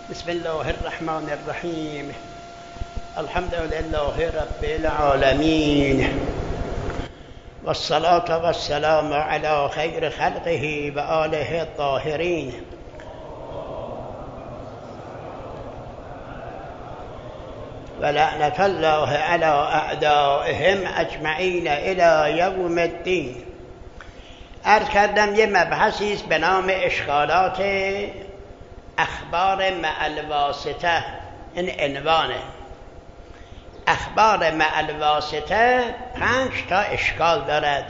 بسم الله الرحمن الرحیم. الحمد لله رب العالمین والصلاة والسلام على خیر خلقه و آله الطاهرین. و لعنت الله علی اعدائهم اجمعین الی یوم الدین. عرض کردم یه مبحثی است به نام اشکالات اخبار مع الواسطه. این عنوانه. اخبار مع الواسطه 5 تا اشکال دارد.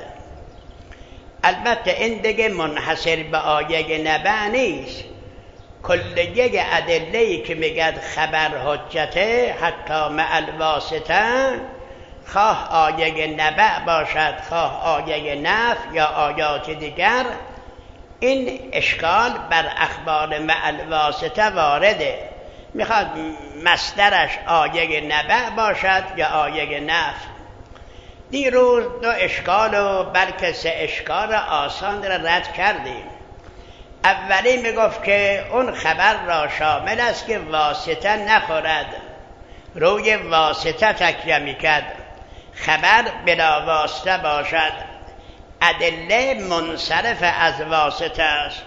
البته این دیگه منحصر به آیه نبع نیست. کل یک ادله‌ای که میگد خبر حجته، حتی مع الواسطه، خواه آیه نبع باشد خواه آیه نفی یا آیات دیگر، این اشکال بر اخبار مع الواسطه وارده. میخواد مصدرش آیه نبع باشد یا آیه نفی. دیروز 2 اشکال و بلکه 3 اشکال آسان را رد کردیم. اولی میگفت که اون خبر را شامل است که واسطه نخورد، روی واسطه تکیه میکرد، خبر بلا واسطه باشد، ادله منصرف از واسطه است.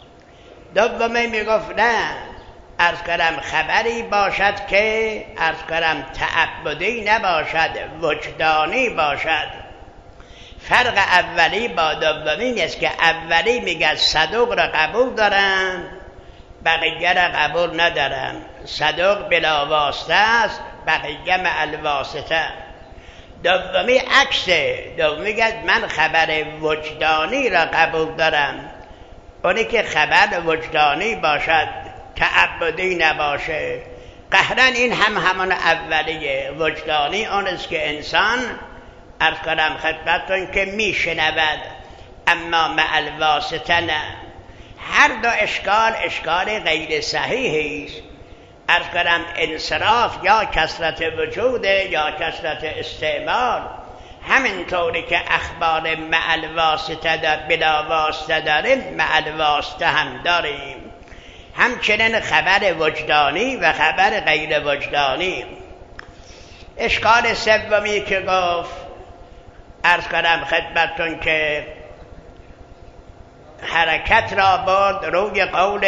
دومی میگفت نه، عرض کردم خبری باشد که عرض کردم تعبدی نباشد، وجدانی باشد. فرق اولی با دومی است که اولی میگه صدوق را قبول دارن، بقیه را قبول ندارن. صدوق بلا واسطه است، بقیه مع الواسطه. دومی عکسه. دومی میگه من خبر وجدانی را قبول دارم، اونی که خبر وجدانی باشد، تعبدی نباشه. قهرن این همون اولیه. وجدانی اون است که انسان عرض کنم خدمتتون که میشنود، اما مع الواسطه نه. هر 2 اشکال غیر صحیحی است. عرض کنم انصراف یا کثرت وجوده یا کثرت استعمال. همینطوری که اخبار مع الواسطه بلا واسطه داریم، مع الواسطه هم داریم. همچنین خبر وجدانی و خبر غیر وجدانی. اشکال سومی که گفت عرض کنم خدمتتون که حرکت را برد روی قول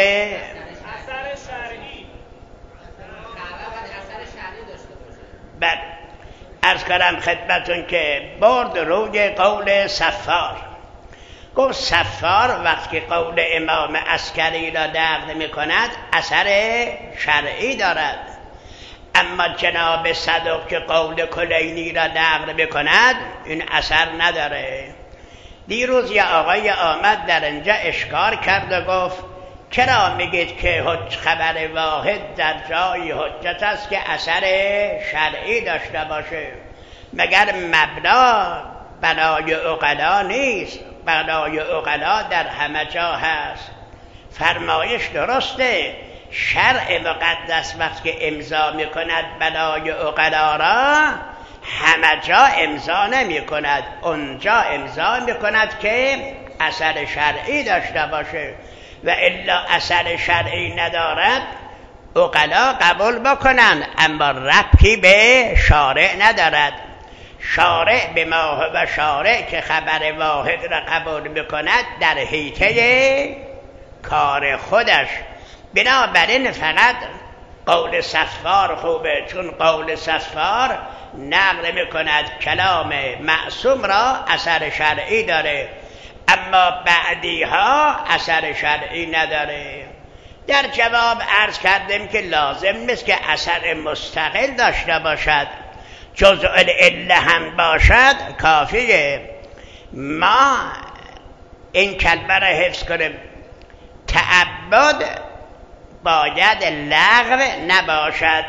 بله، عرض کنم خدمتتون که برد روی قول صفار. گفت صفار وقتی قول امام عسکری را نقل می کند اثر شرعی دارد، اما جناب صدوق که قول کلینی را نقل می کند این اثر نداره. دیروز یه آقای آمد در اینجا اشکال کرد و گفت چرا میگید که خبر واحد در جای حجت است که اثر شرعی داشته باشه؟ مگر مبنا بنای عقلا نیست؟ بنای عقلا در همه جا هست. فرمایش درسته، شرع مقدس وقتی که امضا میکند بنای عقلا را، همه جا امضا نمی کند، اونجا امضا میکند که اثر شرعی داشته باشه، و الا اثر شرعی ندارد عقلا قبول بکنن، اما ربطی به شارع ندارد. شارع به ما هو شارع که خبر واحد را قبول میکند در حیطه کار خودش. بنابراین فقط قول صفار خوبه، چون قول صفار نقل میکند کلام معصوم را اثر شرعی داره، اما بعدی ها اثر شرعی نداره. در جواب عرض کردیم که لازم نیست که اثر مستقل داشته باشد، جزء العله هم باشد کافیه. ما این کلمه را حفظ کنیم، تعبد باید لغو نباشد،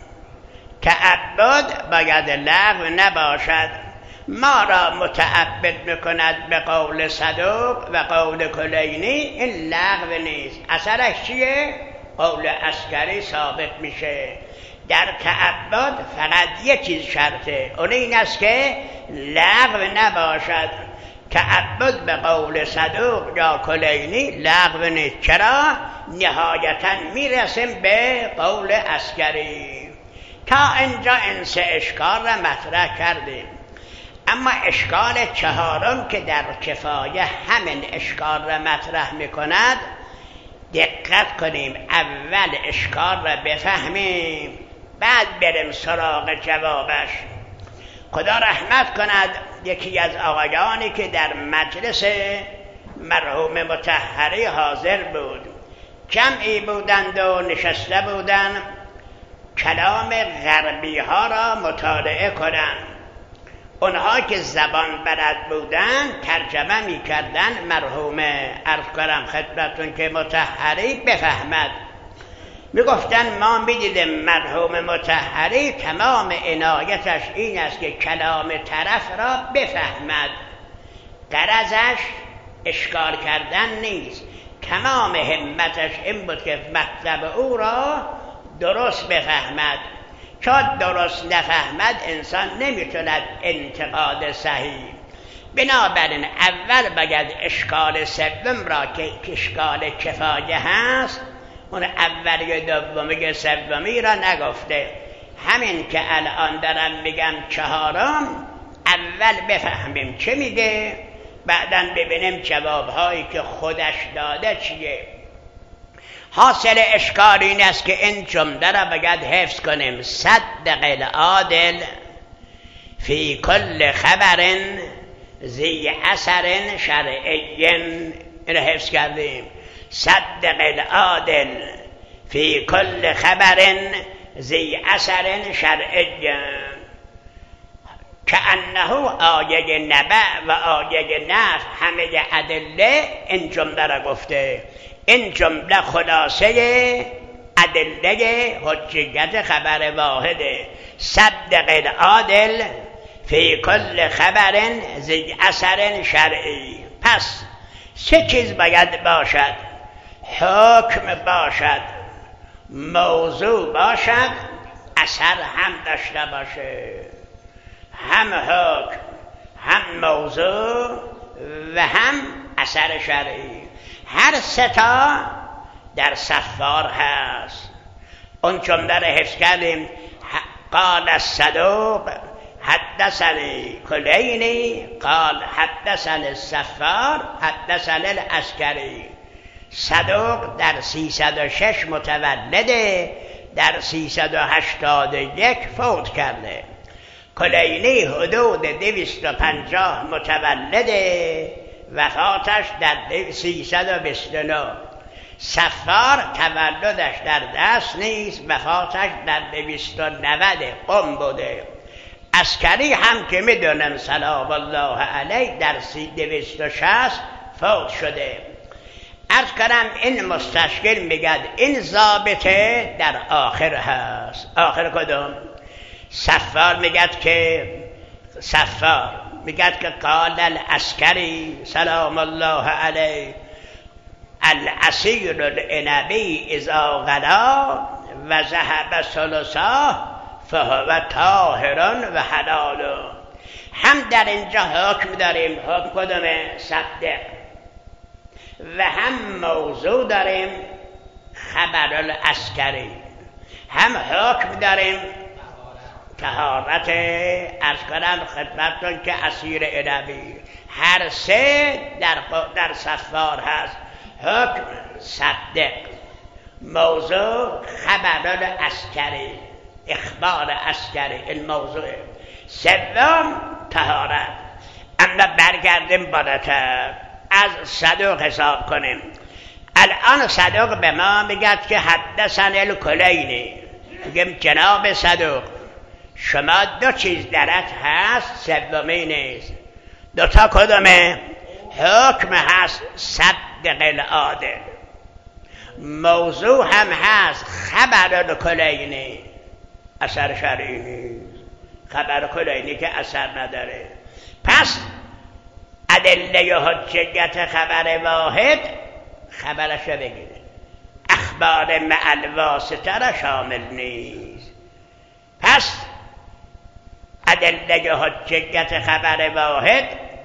تعبد باید لغو نباشد. ما را متعبد میکند به قول صدوق و قول کلینی، این لغو نیست. اثرش چیه؟ قول عسکری ثابت میشه. در تعبد فقط یک چیز شرطه، اون این است که لغو نباشد. تعبد به قول صدوق یا کلینی لغو نیست. چرا؟ نهایتا میرسیم به قول عسکری. تا اینجا این سه اشکال را مطرح کردیم. اما اشکال چهارم که در کفایه همین اشکال را مطرح میکند، دقت کنیم اول اشکال را بفهمیم بعد بریم سراغ جوابش. خدا رحمت کند یکی از آقایانی که در مجلس مرحوم مطهری حاضر بود، جمعی بودند و نشسته بودند کلام غربی ها را مطالعه کنند. اونها که زبان بلد بودند ترجمه می کردن مرحوم عرض کنم خدمتون که مطهری بفهمد. می گفتن ما می دیدیم مرحوم مطهری تمام عنایتش این است که کلام طرف را بفهمد، غرضش اشکال کردن نیست، تمام همتش این بود که مطلب او را درست بفهمد. چون درست نفهمد انسان نمیتوند انتقاد صحیح. بنابراین اول باید اشکال سوم را که اشکال کفایه هست، اون اولی دومی سومی را نگفته. همین که الان دارم میگم چهارم، اول بفهمیم چه میگه، بعداً ببینیم جوابهایی که خودش داده چیه. حاصل اشکال این است که این جمله را باید حفظ کنیم: صدق العادل فی کل خبر ذی اثر شرعی. این حفظ کردیم. صدق العادل فی کل خبر ذی اثر شرعی. که انه آیه نبع و آیه نفی همه ادله این جمله را گفته. این جمله خلاصه ادله حجیت خبر واحده. صدق العادل فی کل خبر ذی اثر شرعی. پس سه چیز باید باشد: حکم باشد، موضوع باشد، اثر هم داشته باشه. هم حکم، هم موضوع و هم اثر شرعی. هر سه تا در صفار هست. اون جمله را حفظ کردیم: قال الصدوق حدثني کلینی قال حدثني الصفار حدثني العسکری. صدوق در 306 متولده، در 381 فوت کرده. کلینی حدود 250 متولده، وفاتش در 329. صفار تولدش در دست نیست، وفاتش در 290 قم بوده. عسکری هم که میدونم سلام الله علیه در 260 فوت شده. عرض کنم این مستشکل میگد این ضابطه در آخر هست. آخر کدوم؟ صفار میگد که قال العسکری سلام الله علیه العصیر العنبی اذا غلا و ذهب ثلثاه فهو طاهر و حلال. هم در اینجا حکم داریم. حکم کدومه؟ صدق. و هم موضوع داریم، خبر العسکری. هم حکم داریم، طهارت. عرض کنم خدمتتون که عصیر عنبی. هر سه در صفار هست: حکم صدق، موضوع خبر العسکری، اخبار عسکری. این موضوع. سوم طهارت. اما برگردیم بالاتر، از صدوق حساب کنیم. الان صدوق به ما میگد که حدثنی الکلینی. میگیم جناب صدوق شما دو چیز درت هست، سومی نیست. دوتا کدومه؟ حکم هست صدق العادل، موضوع هم هست خبر الکلینی، اثر شرعی نیست. خبر کلینی که اثر نداره. پس ادله حجیت خبر واحد خبرش رو بگیره، اخبار مع الواسطه را شامل نیست. پس ادله حجیت خبر واحد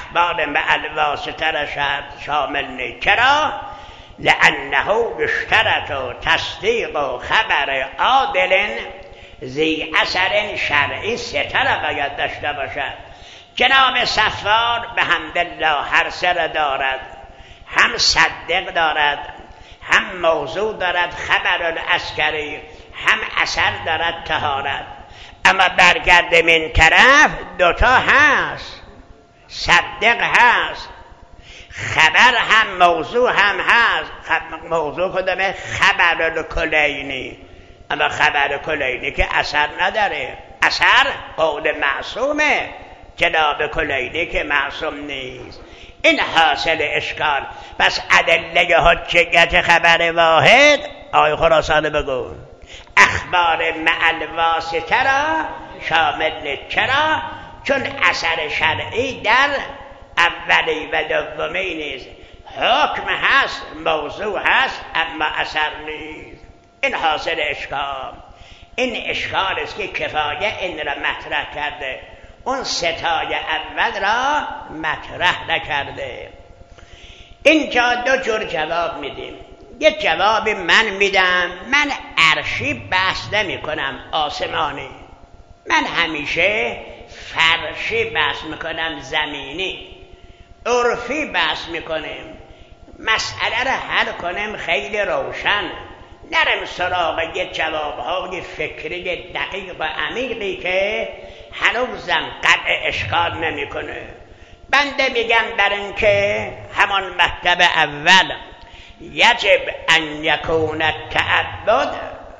اخبار مع الواسطه را شامل نیست. چرا؟ لانه یشترط تصدیق و خبر عادل ذی اثر شرعی سه را باید داشته باشد. جناب صفار به حمدالله هر سه را دارد، هم صدق دارد، هم موضوع دارد خبر العسکری، هم اثر دارد طهارت. اما برگرد من طرف دوتا هست، صدق هست، خبر هم موضوع هم هست. موضوع کدامه؟ خبر الکلینی. اما خبر کلینی که اثر نداره، اثر قول معصومه، جناب کلینی که معصوم نیست. این حاصل اشکال. پس ادله حجیت خبر واحد آی خراسان بگو اخبار مع الواسطه را شامل نیست. چرا؟ چون اثر شرعی در اولی و دومی نیست. حکم هست، موضوع هست، اما اثر نیست. این حاصل اشکال. این اشکال است که کفایه این را مطرح کرده، اون ستای اول را مطرح نکرده. اینجا دو جور جواب میدیم. یه جواب من میدم، من عرشی بحث نمی کنم، آسمانی. من همیشه فرشی بحث میکنم، زمینی. عرفی بحث میکنیم، مسئله را حل کنیم خیلی روشن، نرم سراغ یه جوابهای فکری دقیق و عمیقی که هنوزم قطع اشکال نمیکنه. بنده میگم بر اینکه همان مطلب اول یجب ان یکون التعبد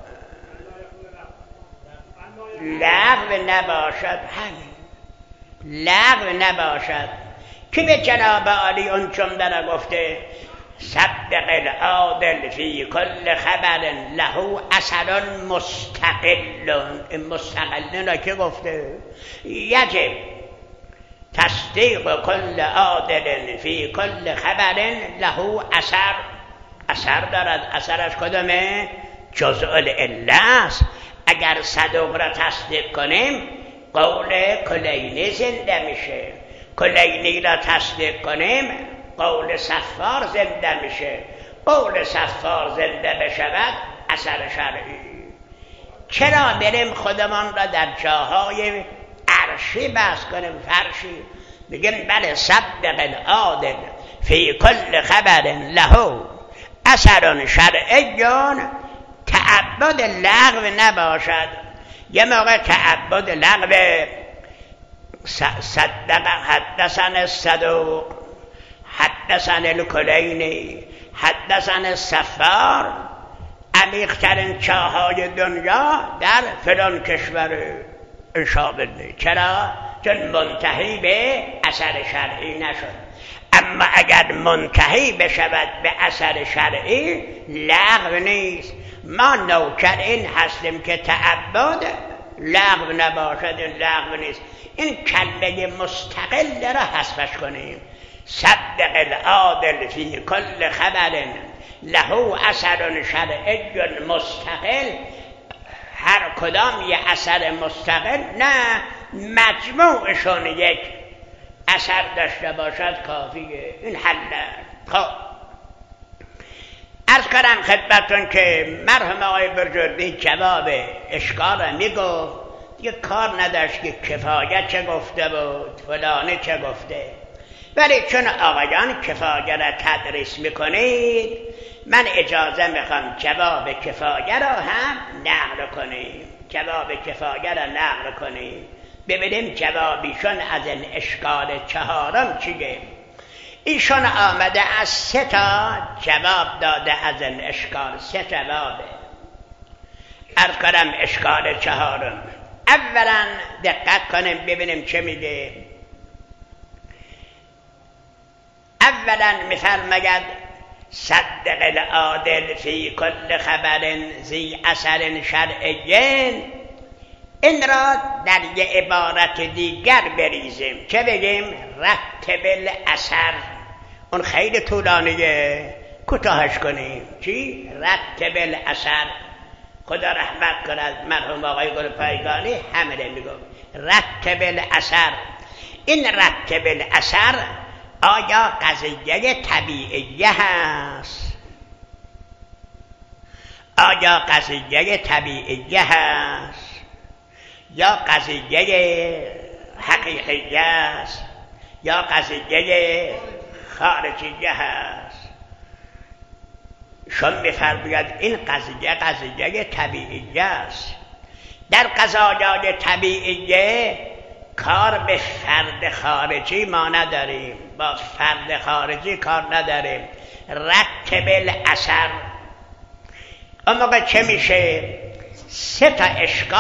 لغو نباشد، همین لغو نباشد. که به جناب عالی اون جمله را گفته صدق العادل فی کل خبر له اثر مستقل. مستقل را که گفته یجب تصدیق کل عادل فی کل خبر له اثر. اثر دارد. اثرش کدامه؟ جزء العله است. اگر صدوق را تصدیق کنیم قول کلینی زنده میشه، کلینی را تصدیق کنیم قول صفار زنده میشه، قول صفار زنده بشود اثر شرعی. چرا بریم خودمان را در جاهای عرشی بحث کنیم، فرشی؟ بگیم بله صدق العادل فی کل خبر له اثر شرعی، تعبد لغو نباشد. یه موقع تعبد لغو صدق حدثنا الصدوق حدثنا الکلینی حدثنا الصفار، عمیق‌ترین چاهای دنیا در فلان کشور انشاءالله. چرا؟ چون منتهی به اثر شرعی نشد. اما اگر منتهی بشود به اثر شرعی لغو نیست. ما نوکر این هستیم که تعبد لغو نباشد، این لغو نیست. این کلمه مستقل را حذفش کنیم. صدق العادل فی کل خبر له اثر شرعی مستقل. هر کدام یه اثر مستقل نه، مجموعشون یک اثر داشته باشد کافیه. این حله. خب عرض کردم خدمتون که مرحوم آقای برجردی جواب اشکال را میگفت، دیگه کار نداشت که کفایه چه گفته بود، فلانه چه گفته. ولی چون آقایان کفایه را تدریس میکنید، من اجازه میخوام جواب کفایه را هم نقل کنیم. جواب کفایه را نقل کنیم ببینیم جوابیشون از این اشکال چهارم چیه. ایشون آمده از 3 تا جواب داده از این اشکال، 3 جوابه. عرض کنم اشکال چهارم. اولا دقت کنیم ببینیم چه میگه. اولا میفرماید صدق العادل فی کل خبر ذی اثر شرعی. این را در یه عبارت دیگر بریزیم. چه بگیم؟ رتب الاثر. اون خیلی طولانیه، کوتاهش کنیم. چی؟ رتب الاثر. خدا رحمت کند مرحوم آقای گلپایگانی همه میگفت رتب الاثر. این رتب الاثر آیا قضیه طبیعیه هست؟ آیا قضیه طبیعیه هست یا قضیه حقیقیه است یا قضیه خارجیه هست؟ شما می‌فرماید این قضیه طبیعیه است. در قضایای طبیعیه کار به فرد خارجی ما نداریم، با فرد خارجی کار نداریم. رتب الاثر اون موقع چه میشه؟ سه تا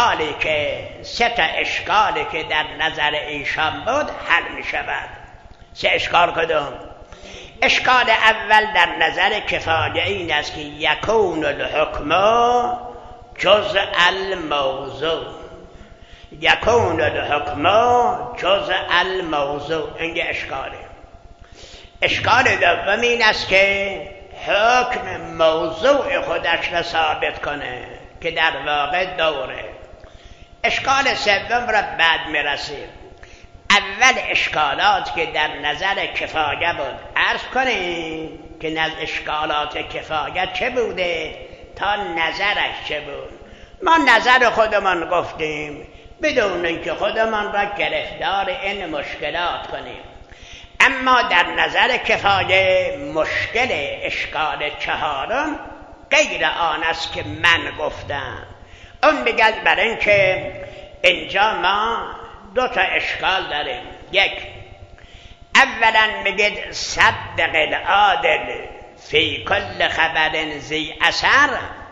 اشکالی که در نظر ایشان بود حل میشود. سه اشکال کدوم؟ اشکال اول در نظر کفایه این است که یکون الحکم جزء الموضوع، یکون الحکم جزء الموضوع. این اشکاله. اشکال دوم این است که حکم موضوع خودش را ثابت کنه که در واقع دوره. اشکال سوم را بعد میرسیم. اول اشکالات که در نظر کفایه بود عرض کنیم که اشکالات کفایه چه بوده تا نظرش چه بود. ما نظر خودمان گفتیم بدون اینکه خودمان را گرفتار این مشکلات کنیم. اما در نظر کفایه مشکل اشکال چهارم غیر آن است که من گفتم. اون بگد برای اینکه اینجا ما دو تا اشکال داریم. یک، اولا میگید صدق العادل فی کل خبر ذی اثر.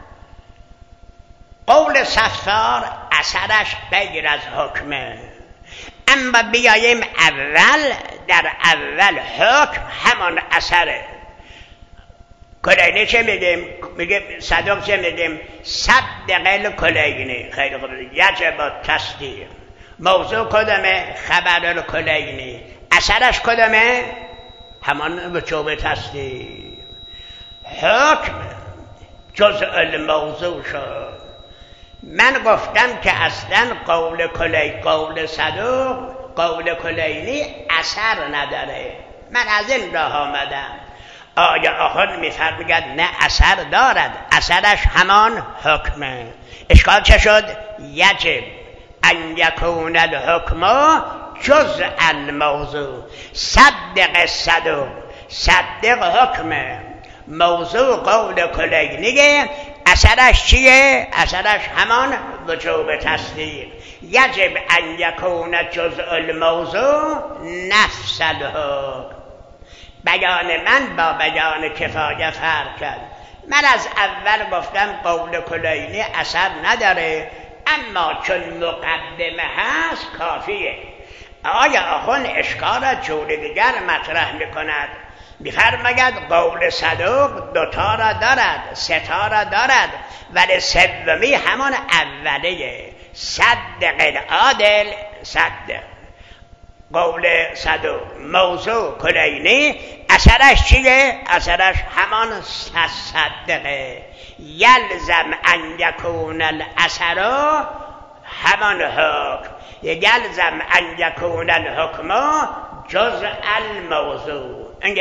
قول ستار اثرش غیر از حکمه، اما بیاییم اول در اول حکم همان اثره. کلینی چه میگیم؟ میگیم صدق چه میگیم؟ صدق الکلینی. خیلی خوب، یجب تصدیق. موضوع کدامه؟ خبر الکلینی. اثرش کدامه؟ همان وجوب تصدیق. حکم جزء الموضوع شد. من گفتم که اصلا قول صدوق، قول کلینی اثر نداره. من از این راه آمدم. آیا آخر میفرماید نه اثر دارد، اثرش همان حکمه. اشکال چه شد؟ یجب ان یکون الحکم جزء الموضوع. صدق صدوق، صدق حکمه. موضوع قول کلینیه، اثرش چیه؟ اثرش همان وجوب تصدیق. یجب ان یکون جزء الموضوع نفس الحکم. بیان من با بیان کفایه فرق کرد. من از اول گفتم قول کلینی اثر نداره، اما چون مقدمه هست کافیه. آیا آخون اشکال را جور دیگر مطرح میکند؟ میفرماید قول صدوق دوتا را دارد، سه تا را دارد، ولی سومی همان اولیه. صدق العادل، صدق قول صدوق. موضوع کلینی اثرش چیه؟ اثرش همان صدقه. یلزم ان یکون الاثر همان حکم. یلزم ان یکون الحکم جزء الموضوع. این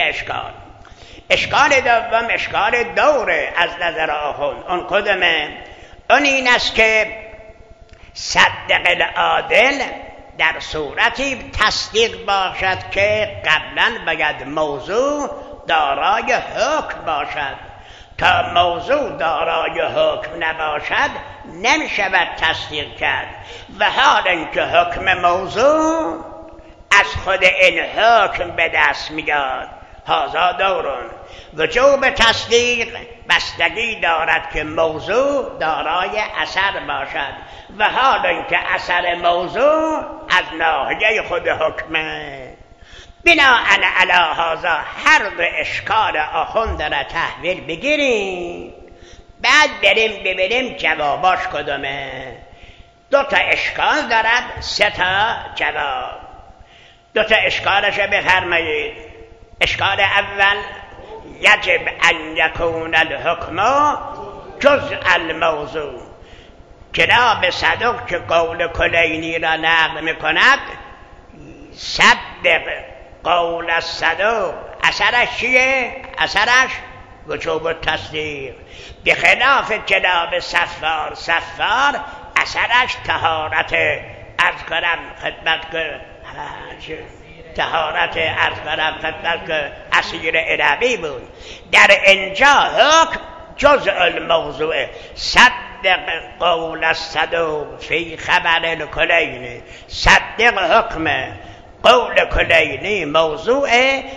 اشکال دوم اشکال دوره از نظر آخوند. اون کدامه؟ اون این است که صدق العادل در صورتی تصدیق باشد که قبلا باید موضوع دارای حکم باشد. تا موضوع دارای حکم نباشد نمیشود تصدیق کرد. و حال اینکه حکم موضوع از خود این حکم به دست میاد، هذا دورون. وجوب تصدیق بستگی دارد که موضوع دارای اثر باشد، و حال اینکه اثر موضوع از ناحیه خود حکمه. بناءً علی هذا هر دو اشکال آخوند را تحویل بگیریم، بعد بریم ببینیم جواباش کدومه. دو تا اشکال دارد، سه تا جواب. دو تا اشکالش بفرمایید. اشکال اول یجب ان یکون الحکم جزء الموضوع. جناب صدوق که قول کلینی را نقل میکند، صدق صدق قول الصدوق. اثرش چیه؟ اثرش وجوب التصدیق. به خلاف جناب صفار، صفار اثرش طهارت عرض کنم خدمت که طهارت عرض کنم خدمت که اسیر علوی بود. در اینجا حکم جزء الموضوع صدق قول الصدوق فی خبر الکلینی. صدق حکم قول کلینی موضوع،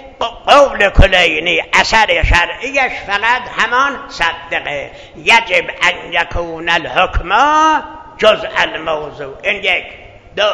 قول کلینی اثر شرعیش فقط همان صدقه. یجب ان یکون الحکم جزء الموضوع. این یک. دو،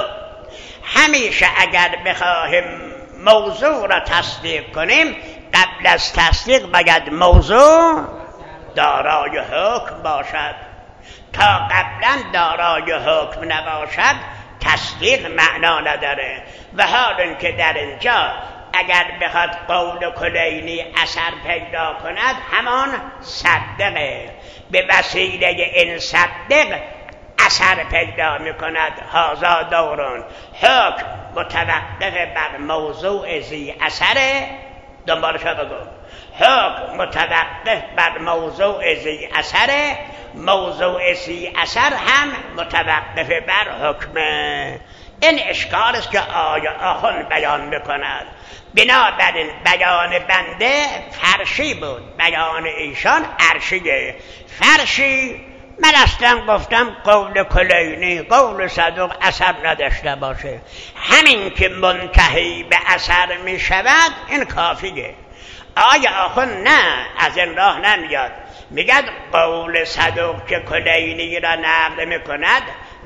همیشه اگر بخواهیم موضوع را تصدیق کنیم قبل از تصدیق باید موضوع دارای حکم باشد. تا قبلا دارای حکم نباشد تصدیق معنا نداره. و حال اینکه در اینجا اگر بخواد قول کلینی اثر پیدا کند همان صدقه. به وسیله این صدق اثر پیدا می کند. هذا دورون حکم متوقف بر موضوع ذی اثره. دنبالش بگو. حکم متوقف بر موضوع ذی اثره، موضوع ذی اثر هم متوقف بر حکمه. این اشکال است که آخوند بیان میکند. بنابراین بیان بنده فرشی بود، بیان ایشان عرشیه. فرشی من اصلا گفتم قول کلینی قول صدوق اثر نداشته باشه، همین که منتهی به اثر می شود این کافیه. آیا آخوند نه از این راه نمیاد، میگد قول صدوق که کلینی را نقل میکند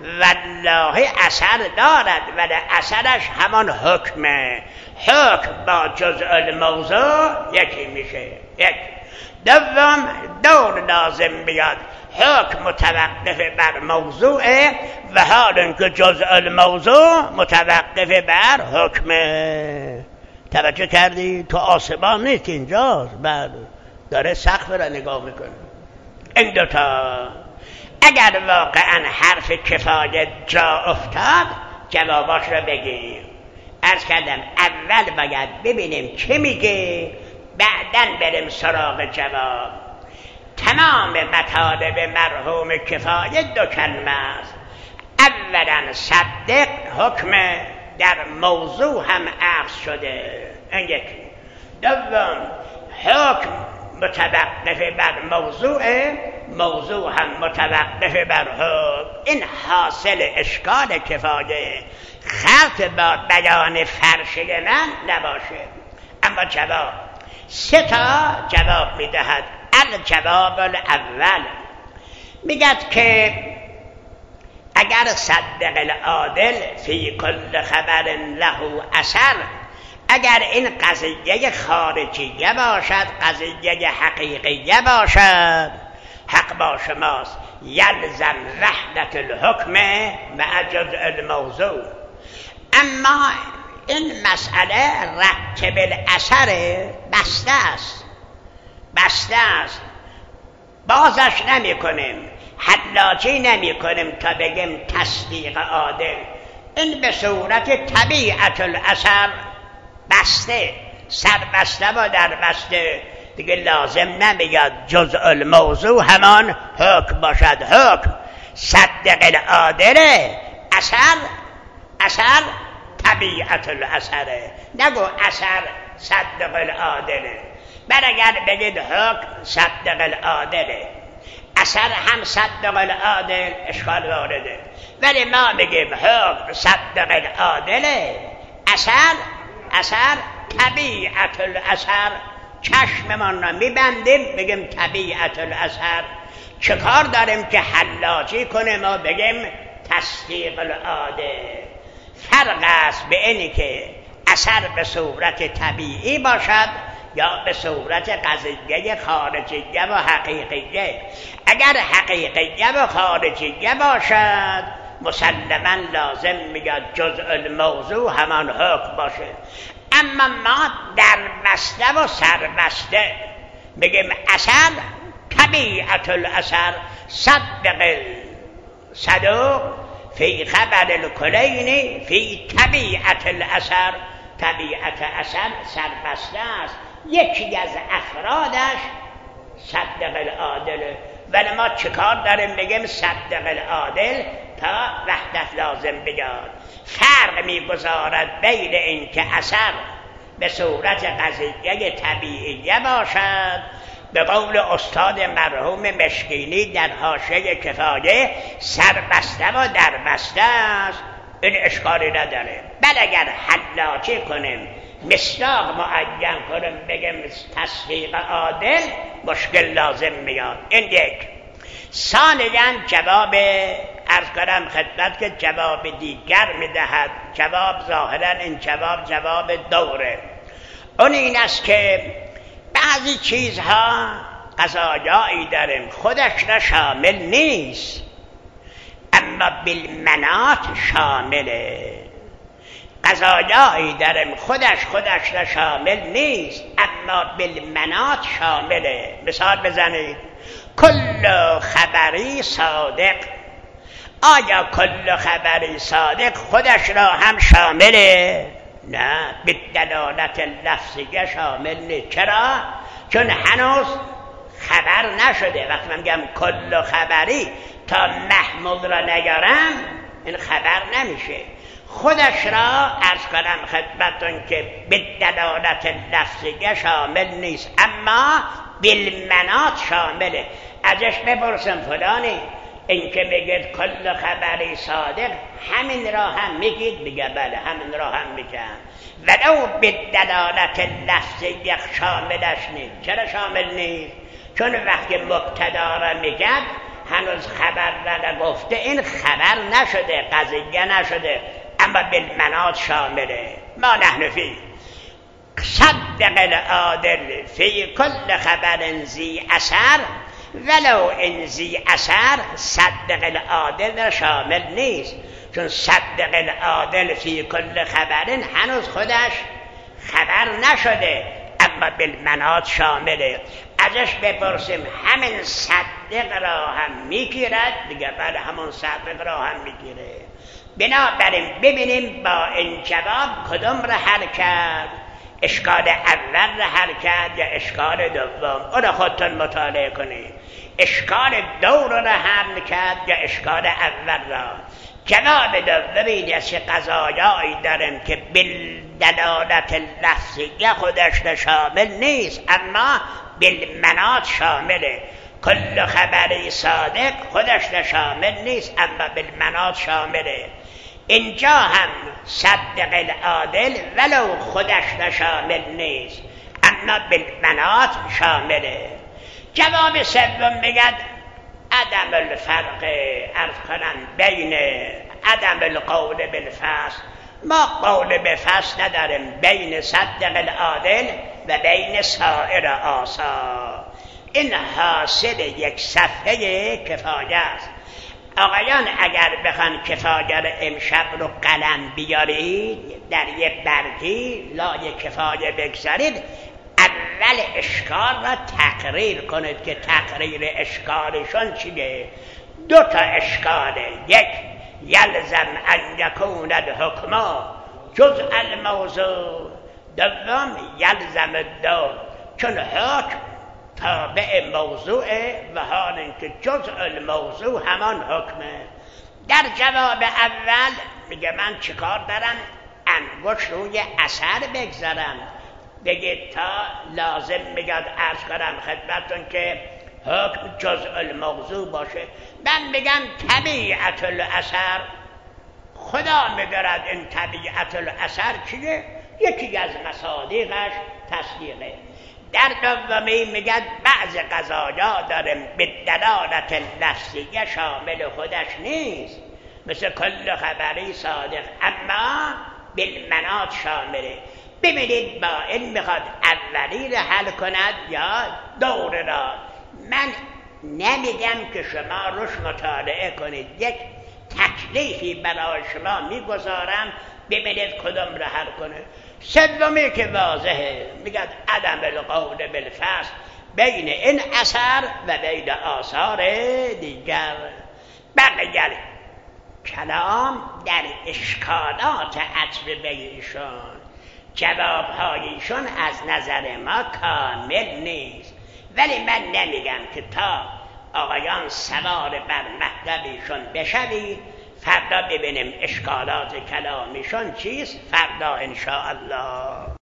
والله اثر دارد ولی اثرش همان حکمه. حکم با جزء الموضوع یکی میشه. یک. دوم دور لازم بیاد. حکم متوقف بر موضوعه و حال اینکه جزء الموضوع متوقف بر حکمه. توجه کردی؟ تو آسمان نیست اینجاست، بعد داره سقف را نگاه میکنه. این دوتا اگر واقعا حرف کفایت جا افتاد جواباش را بگیم. عرض کردم اول باید ببینیم چه میگه، بعدن بریم سراغ جواب. تمام مطالب مرحوم کفایت دو کلمه است. اولا صدق حکم در موضوع هم عکس شده، این یکی. دوم حکم متوقف بر موضوع، موضوع هم متوقف بر حکم. این حاصل اشکال کفایه، خلط با بیان فرشی من نباشه. اما جواب سه تا جواب میدهد. الجواب الاول میگد که اگر صدق العادل فی کل خبر له اثر، اگر این قضیه خارجیه باشد، قضیه حقیقیه باشد، حق با شماست، یلزم وحدت الحکم مع جزء الموضوع. اما این مسئله رتب الاثر بسته است، بسته است. بازش نمی کنیم، حلاجی نمی کنیم تا بگیم تصدیق عادل. این به صورت طبیعت الاثر بسته، سر بسته و در بسته، دیگه لازم نمیاد جزء الموضوع همان حکم باشد. حکم صدق العادله، اثر طبیعت الاثره. نگو اثر صدق العادله. بل اگر بگید حکم صدق العادله، اثر هم صدق العادل، اشکال وارده. ولی ما بگیم حکم صدق العادله، اثر طبیعت الاثر، چشممان را میبندیم بگیم طبیعت الاثر. چه کار داریم که حلاجی کنیم و بگیم تصدیق العادل؟ فرق است به اینی که اثر به صورت طبیعی باشد یا به صورت قضیه خارجیه و حقیقیه. اگر حقیقیه و خارجیه باشد مسلما لازم میگه جزء الموضوع همان حکم باشه. اما ما در بسته و سربسته بگیم اثر طبیعت الاثر، صدق صدوق فی خبر الکلینی فی طبیعت الاثر. طبیعت اثر سربسته است، یکی از افرادش صدق العادله. ولی ما چکار داریم بگیم صدق العادل تا وحدت لازم بیاد. فرق میگذارد بین این که اثر به صورت قضیه طبیعیه باشد، به قول استاد مرحوم مشکینی در حاشیه کفایه سربسته و دربسته است، این اشکالی نداره. بل اگر حلاجی کنیم، مصداق معین کنیم، بگیم تصدیق عادل، مشکل لازم میاد. این یک. ثانیاً جواب عرض کنم خدمت که جواب دیگر میدهد. جواب ظاهراً این جواب دوره. اون این است که بعضی چیزها قضایایی داریم خودش را شامل نیست اما بالمنات شامله. قضایایی داریم خودش را شامل نیست اما بالمنات شامله. مثال بزنید. کل خبری صادق. آیا کل خبری صادق خودش را هم شامله؟ نه، به دلالت لفظیه شامل نیست. چرا؟ چون هنوز خبر نشده. وقتی من میگم کل خبری تا محمول را نگارم این خبر نمیشه. خودش را عرض کنم خدمتون که به دلالت لفظیه شامل نیست اما بالمنات شامله. ازش بپرسم فلانی این که بگید کل خبری صادق همین را هم میگید؟ بگه بله همین را هم میگم، ولو به دلالت لفظیه شاملش نیست. چرا شامل نیست؟ چون وقتی مبتدا را میگد هنوز خبر را نگفته، این خبر نشده، قضیه نشده، اما بالمنات شامله. ما نحن فی صدق العادل فی کل خبر ذی اثر ولو این ذی اثر صدق العادل را شامل نیست، چون صدق العادل فی کل خبر هنوز خودش خبر نشده اما بالمنات شامله. ازش بپرسیم همین صدق را هم میگیرد؟ دیگه بله همون صدق را هم میگیره. بنابراین ببینیم با این جواب کدوم را حل کرد، اشکال اول را حل کرد یا اشکال دوم؟ اون را خودتون مطالعه کنید. اشکال دو را حل کرد یا اشکال اول را؟ جواب دوم این است که قضایایی داریم که بالدلالت لفظیه خودش را شامل نیست اما بالمنات شامله. کل خبری صادق خودش را شامل نیست اما بالمنات شامله. اینجا هم صدق العادل ولو خودش را شامل نیست اما بالمنات شامله. جواب سوم میگد عدم الفرق عرض کنم بین عدم القول بالفصل. ما قول به فصل نداریم بین صدق العادل و بین سایر آثار. این حاصل یک صفحه کفایه است. آقایان اگر بخوان کفایه را امشب رو قلم بیارید در یک برگی لای کفایه بگذارید، اول اشکال را تقریر کنید که تقریر اشکالشون چیه. دو تا اشکاله. یک، یلزم ان یکون الحکم جزء الموضوع. دوم، یلزم الدو، چون حکم تابع موضوعه و حال اینکه جزء الموضوع همان حکمه. در جواب اول میگه من چیکار دارم؟ انگشت روی اثر بگذارم. بگید تا لازم میگد عرض کنم خدمتون که حکم جزء الموضوع باشه. من میگم طبیعت الاثر، خدا میدارد این طبیعت الاثر چیه؟ یکی از مصادیقش تصدیقه. در دومی میگد بعض قضایا داریم به دلالت لفظیه شامل خودش نیست مثل کل خبری صادق اما بالمنات شامله. ببینید با این میخواد اولی را حل کند یا دور را. من نمیگم که شما روش مطالعه کنید، یک تکلیفی برای شما میگذارم ببینید کدوم را حل کنه. سومی که واضحه میگه عدم القول بالفصل بین این اثر و بین آثار دیگر. بقیه کلام در اشکالات عطف به ایشان. جوابهایشون از نظر ما کامل نیست، ولی من نمیگم که تا آقایان سوار بر مطلبشون بشوید فردا ببینیم اشکالات کلامیشون چیست. فردا انشاءالله